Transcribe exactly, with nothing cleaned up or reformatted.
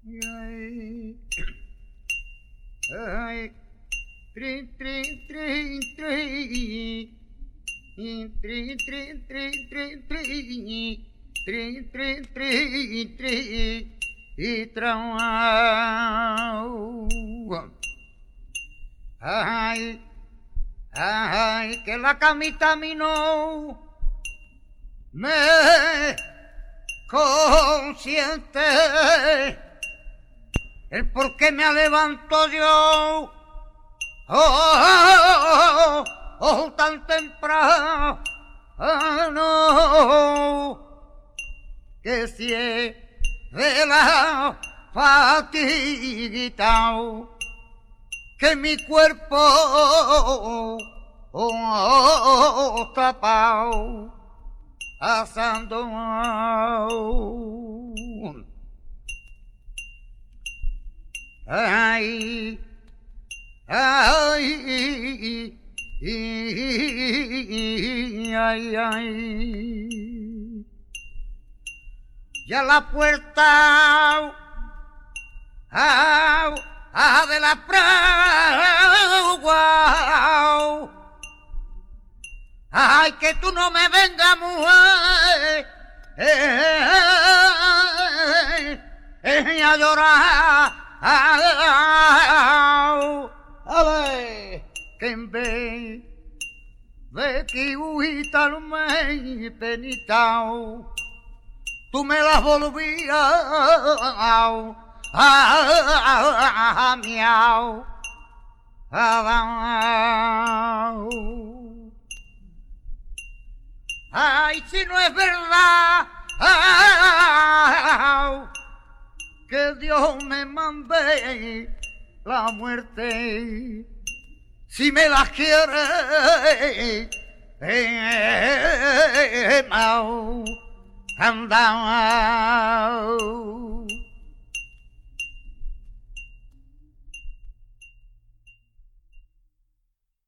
Ay, ay, tri, tri, tri, tri, tri, tri, tri, tri, tri, tri, tri, tri, tri, y trau. Ay, ay, que la camita a mí no me consiente el por qué me levanto yo oh, oh, oh, oh, tan temprano que si es de la fatiguita que mi cuerpo oh, oh, tapao asando. Ay, ay, ay, ay, ya la puerta ah, ah, de la fragua. Ay, que tú no me vengas, mujer, eh, eh, a llorar. Ale, que en vez de que huitarme penitao, tú me las volvías a miau. Ay, si no es verdad que Dios me mande la muerte, si me la quiere eh, mau andao.